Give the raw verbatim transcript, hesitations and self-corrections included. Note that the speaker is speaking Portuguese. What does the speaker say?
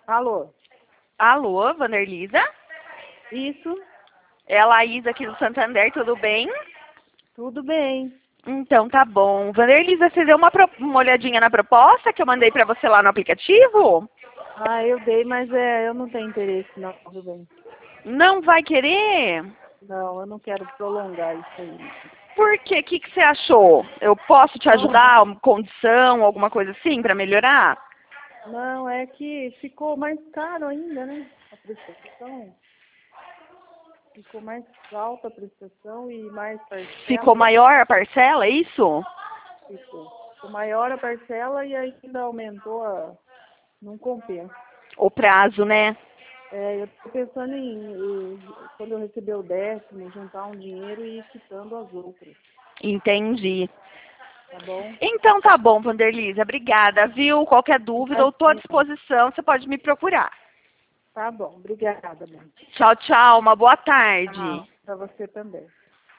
Alô? Alô, Vanderlisa? Isso? É a Laís aqui do Santander, tudo bem? Tudo bem. Então tá bom. Vanderlisa, você deu uma, pro... uma olhadinha na proposta que eu mandei pra você lá no aplicativo? Ah, eu dei, mas é, eu não tenho interesse não, tudo bem. Não vai querer? Não, eu não quero prolongar isso aí. Por quê? O que, que você achou? Eu posso te Não, ajudar? Uma condição, alguma coisa assim, pra melhorar? não, é que ficou mais caro ainda, né? A prestação. Ficou mais alta a prestação e mais Ficou parcela. maior a parcela, é isso? Ficou. Ficou maior a parcela e ainda aumentou a... Não compensa. O prazo, né? É, eu tô pensando em, em, quando eu receber o décimo, juntar um dinheiro e ir quitando as outras, Entendi. tá bom? Então tá bom, Vanderlisa. Obrigada, viu? Qualquer dúvida, eu tô à Imagina. disposição. Você pode me procurar. Tá bom, obrigada, mãe. Tchau, tchau. Uma boa tarde. Tchau, pra você também.